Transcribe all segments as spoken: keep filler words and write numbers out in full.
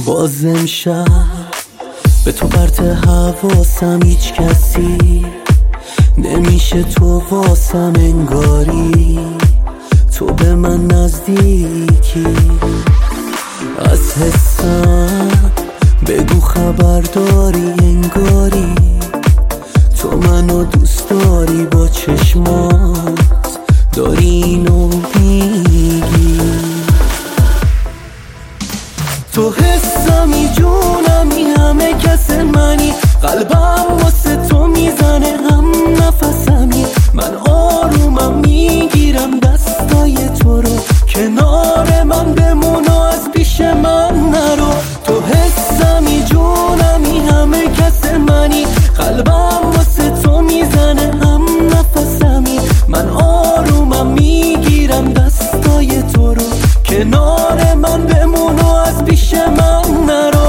باز امشب به تو پرت حواسم، هیچ کسی نمیشه تو واسم، انگاری تو به من نزدیکی. از حسم بگو خبر داری، انگاری تو منو دوست داری، با چشمات داری اینو میگی. تو حسمی، جونمی، همه کس منی، قلبم واسه تو میزنه هم نفسمی. من آرومم میگیرم دستای تو رو، کنار من بمون و از پیش من نرو. تو حسمی، جونمی، همه کس منی، قلبم واسه تو میزنه هم نفسمی. من آرومم میگیرم دستای تو رو، کنار من بمون و از پیش من نرو.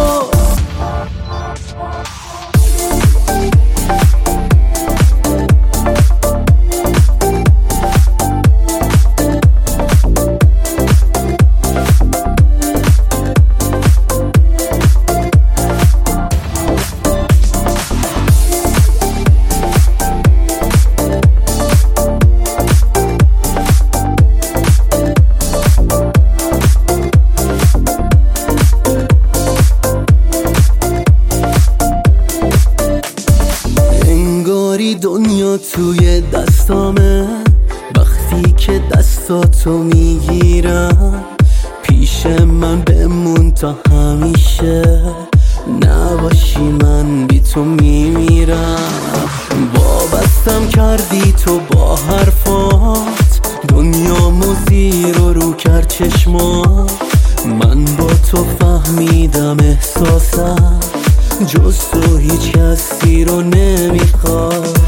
دنیا توی دستامه، وقتی که دستاتو میگیرم، پیش من بمون تا همیشه، نباشی من بی تو میمیرم. وابستم کردی تو با حرفات، دنیا زیر و رو کرد چشمات. من با تو فهمیدم احساسم جز تو هیچ کسی رو نمیخواد.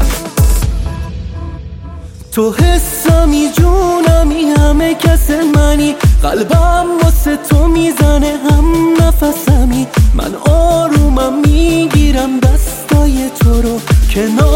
تو حسمی، جونمی، همه کس منی، قلبم واسه تو میزنه هم نفسمی. من آرومم میگیرم دستای تو رو، کنار